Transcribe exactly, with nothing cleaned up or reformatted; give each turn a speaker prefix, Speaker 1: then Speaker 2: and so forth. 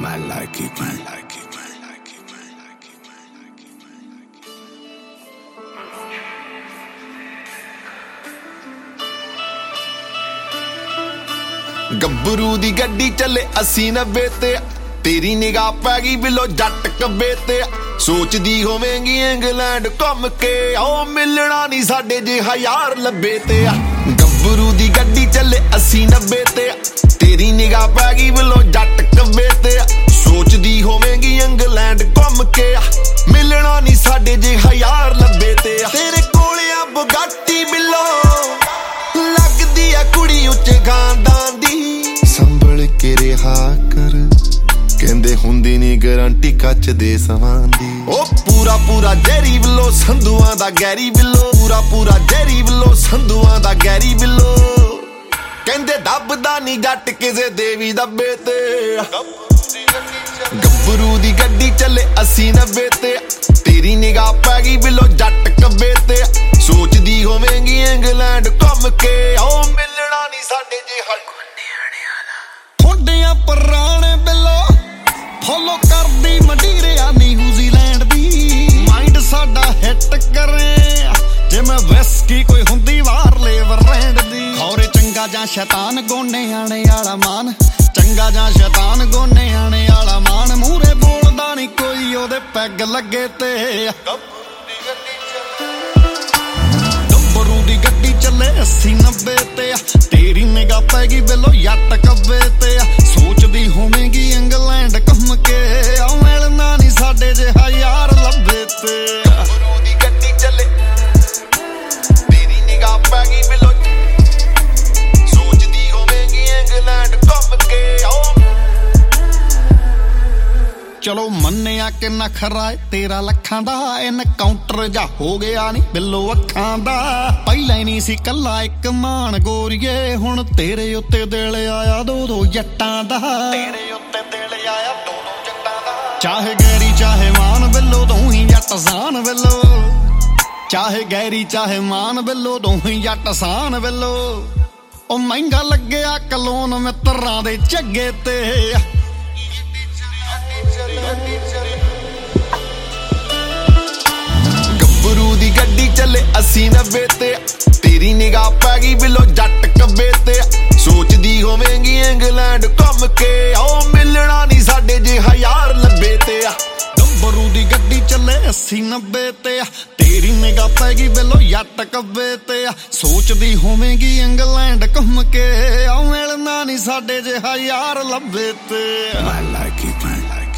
Speaker 1: Man like it, man like it, man like it, man like it, man like it, man like it. ਗੱਭਰੂ ਦੀ ਗੱਡੀ ਚੱਲੇ ਅੱਸੀ ਨੱਬੇ ਤੇ ਤੇਰੀ ਨਿਗਾਹ ਪੈ ਗਈ ਬਿਲੋ ਜੱਟ ਕੱਬੇ ਤੇ ਸੋਚਦੀ ਹੋਵੇਂਗੀ ਇੰਗਲੈਂਡ ਘੁੰਮ ਕੇ ਉਹ ਮਿਲਣਾ ਨਹੀਂ ਸਾਡੇ ਜਿਹਾ ਯਾਰ ਲੱਭੇ ਤੇ ਗੱਭਰੂ ਦੀ ਗੱਡੀ ਚੱਲੇ ਅੱਸੀ ਨੱਬੇ ਤੇ ਤੇਰੀ ਨਿਗਾਹ ਪੈ ਗਈ ਬਿਲੋ ਜੱਟ ਕੱਬੇ ਤੇ ਸੋਚਦੀ ਹੋਵੇਂਗੀ ਇੰਗਲੈਂਡ ਘੁੰਮ ਕੇ ਮਿਲਣਾ ਨਹੀਂ ਸਾਡੇ ਜਿਹਾ ਯਾਰ ਲੱਭੇ ਤੇ ਤੇਰੇ ਕੋਲ ਆ ਬੁਗਾਟੀ ਬਿਲੋ ਲੱਗਦੀ ਆ ਕੁੜੀ ਉੱਚੇ ਖਾਨਦਾਨ ਦੀ ਸੰਭਲ ਕੇ ਰਿਹਾ ਕਰ ਕਹਿੰਦੇ ਹੁੰਦੀ ਨੀ ਗਾਰੰਟੀ ਕੱਚ ਦੇ ਸਵਾਨ ਦੀ ਉਹ ਪੂਰਾ ਪੂਰਾ ਜੈਰੀ ਬਿੱਲੋ ਸੰਧੂਆਂ ਦਾ ਗੈਰੀ ਬਿੱਲੋ ਪੂਰਾ ਪੂਰਾ ਜੈਰੀ ਬਿੱਲੋ ਸੰਧੂਆਂ ਦਾ ਗੈਰੀ ਬਿੱਲੋ ਕਹਿੰਦੇ ਦੱਬਦਾ ਨੀ ਜੱਟ ਕਿਸੇ ਦੇਵੀ ਦੱਬੇ ਤੇ ਗੱਭਰੂ ਦੀ ਗੱਡੀ ਚੱਲੇ ਅੱਸੀ ਨੱਬੇ ਤੇ ਤੇਰੀ ਨਿਗਾਹ ਪੈ ਗਈ ਬਿੱਲੋ ਜੱਟ ਕੱਬੇ ਤੇ ਸੋਚਦੀ ਹੋਵੇਂਗੀ ਇੰਗਲੈਂਡ ਘੁੰਮ ਕੇ ਉਹ ਮਿਲਣਾ ਨੀ ਸਾਡੇ ਜਿਹਾ ਠੋਡਿਆਂ ਪੁਰਾਣੇ ਬਿੱਲੋ ਫੋਲੋ ਕਰਦੀ ਮੰਡੀਰਿਆ ਨਿਊਜ਼ੀਲੈਂਡ ਦੀ ਮਾਈਂਡ ਸਾਡਾ ਹਿੱਟ ਕਰੇ ਜੇ ਮੈਂ ਵਿਸਕੀ ਕੋਈ ਹੁੰਦੀ ਬਾਹਰ ਲੇਵਰ ਰੈਂਡ ਦੀ ਖੌਰੇ ਚੰਗਾ ਜਾਂ ਸ਼ੈਤਾਨ ਗੋਨੇ ਆਣੇ ਵਾਲਾ ਮਾਨ ਚੰਗਾ ਜਾਂ ਸ਼ੈਤਾਨ ਗੋਨੇ ਆਣੇ ਵਾਲਾ ਮਾਨ ਮੂਹਰੇ ਬੋਲਦਾ ਨੀ ਕੋਈ ਉਹਦੇ ਪੈਗ ਲੱਗੇ ਤੇ ਗੱਭਰੂ ਦੀ ਗੱਡੀ ਚੱਲੇ ਅੱਸੀ ਨੱਬੇ ਤੇ ਤੇਰੀ ਨਿਗਾਹ ਪੈ ਗਈ ਬਿੱਲੋ ਜੱਟ ਕੱਬੇ ਤੇ ਸੋਚਦੀ ਹੋਵੇਂਗੀ ਇੰਗਲੈਂਡ ਘੁੰਮ ਕੇ ਆ ਮਿਲਣਾ ਨੀ ਸਾਡੇ ਜਿਹਾ ਯਾਰ ਲੱਭੇ ਤੇ ਗੱਭਰੂ ਦੀ ਗੱਡੀ ਚੱਲੇ ਤੇਰੀ ਨਿਗਾਹ ਪੈ ਗਈ ਬਿੱਲੋ ਸੋਚਦੀ ਹੋਵੇਂਗੀ ਇੰਗਲੈਂਡ ਘੁੰਮ ਕੇ ਚਲੋ ਮੰਨਿਆ ਕਿ ਨਖਰਾ ਤੇਰਾ ਲੱਖਾਂ ਦਾ ਐਨਕਾਊਂਟਰ ਜਾ ਹੋ ਗਿਆ ਨੀ ਬਿੱਲੋ ਅੱਖਾਂ ਦਾ ਪਹਿਲਾਂ ਹੀ ਨਹੀਂ ਸੀ ਕੱਲਾ ਇੱਕ ਮਾਨ ਗੋਰੀਏ ਹੁਣ ਤੇਰੇ ਉੱਤੇ ਦਿਲ ਆਇਆ ਦੋ ਦੋ ਜੱਟਾਂ ਦਾ ਤੇਰੇ ਉੱਤੇ ਦਿਲ ਆਇਆ ਦੋ ਦੋ ਜੱਟਾਂ ਦਾ ਚਾਹੇ ਗੈਰੀ ਚਾਹੇ ਮਾਨ ਬਿੱਲੋ ਦੋਹੀਂ ਜੱਟ ਸਾਨ ਬਿੱਲੋ ਚਾਹੇ ਗੈਰੀ ਚਾਹੇ ਮਾਨ ਬਿੱਲੋ ਦੋਹੀਂ ਜੱਟ ਸਾਨ ਬਿੱਲੋ ਉਹ ਮਹਿੰਗਾ ਲੱਗਿਆ ਕਲੋਨ ਮਿੱਤਰਾਂ ਦੇ ਝੱਗੇ ਤੇ ਗੱਭਰੂ ਦੀ ਗੱਡੀ ਚੱਲੇ ਅੱਸੀ ਨੱਬੇ ਤੇ ਤੇਰੀ ਨਿਗਾਹ ਪੈ ਗਈ ਬਿੱਲੋ ਜੱਟ ਕੱਬੇ ਤੇ ਸੋਚਦੀ ਹੋਵੇਂਗੀ ਇੰਗਲੈਂਡ ਘੁੰਮ ਕੇ ਉਹ ਮਿਲਣਾ ਨੀ ਸਾਡੇ ਜਿਹਾ ਯਾਰ ਲੱਭੇ ਤੇ ਗੱਭਰੂ ਦੀ ਗੱਡੀ ਚੱਲੇ ਅੱਸੀ ਨੱਬੇ ਤੇ ਤੇਰੀ ਨਿਗਾਹ ਪੈ ਗਈ ਬਿੱਲੋ ਜੱਟ ਕੱਬੇ ਤੇ ਸੋਚਦੀ ਹੋਵੇਂਗੀ ਇੰਗਲੈਂਡ ਘੁੰਮ ਕੇ ਉਹ ਮਿਲਣਾ ਨੀ ਸਾਡੇ ਜਿਹਾ ਯਾਰ ਲੱਭੇ ਤੇ।